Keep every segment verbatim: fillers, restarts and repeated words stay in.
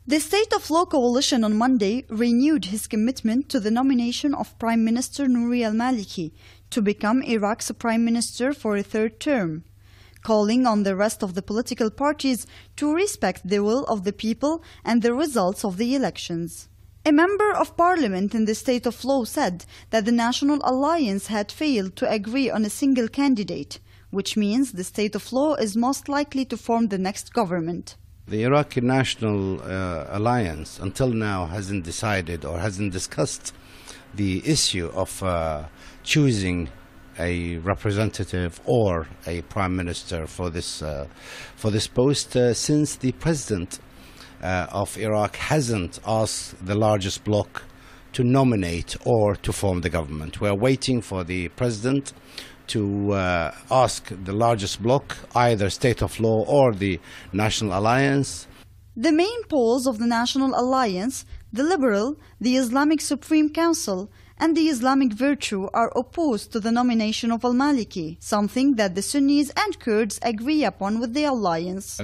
The State of Law Coalition on Monday renewed his commitment to the nomination of Prime Minister Nouri al-Maliki to become Iraq's Prime Minister for a third term, calling on the rest of the political parties to respect the will of the people and the results of the elections. A member of parliament in the State of Law said that the National Alliance had failed to agree on a single candidate, which means the State of Law is most likely to form the next government. The Iraqi National uh, Alliance until now hasn't decided or hasn't discussed the issue of uh, choosing a representative or a prime minister for this uh, for this post uh, since the president uh, of Iraq hasn't asked the largest bloc to nominate or to form the government. We are waiting for the president to uh, ask the largest bloc, either State of Law or the National Alliance. The main poles of the National Alliance, the Liberal, the Islamic Supreme Council, and the Islamic Virtue are opposed to the nomination of al-Maliki, something that the Sunnis and Kurds agree upon with the alliance.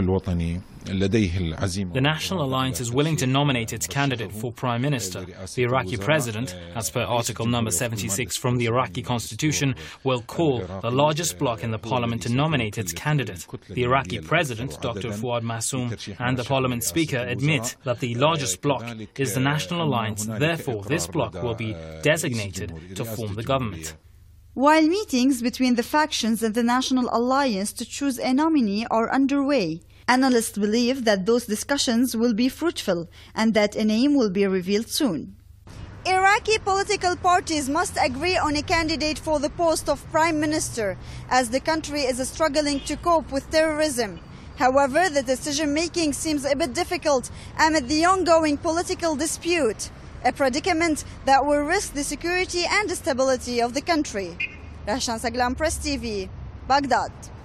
The National Alliance is willing to nominate its candidate for Prime Minister. The Iraqi President, as per Article number seventy-six from the Iraqi Constitution, will call the largest bloc in the Parliament to nominate its candidate. The Iraqi President, Doctor Fuad Massoum, and the Parliament Speaker admit that the largest bloc is the National Alliance, therefore this bloc will be designated to form the government. While meetings between the factions and the National Alliance to choose a nominee are underway, analysts believe that those discussions will be fruitful and that a name will be revealed soon. Iraqi political parties must agree on a candidate for the post of Prime Minister, as the country is struggling to cope with terrorism. However, the decision-making seems a bit difficult amid the ongoing political dispute, a predicament that will risk the security and stability of the country. Rahshan Saglam, Press T V, Baghdad.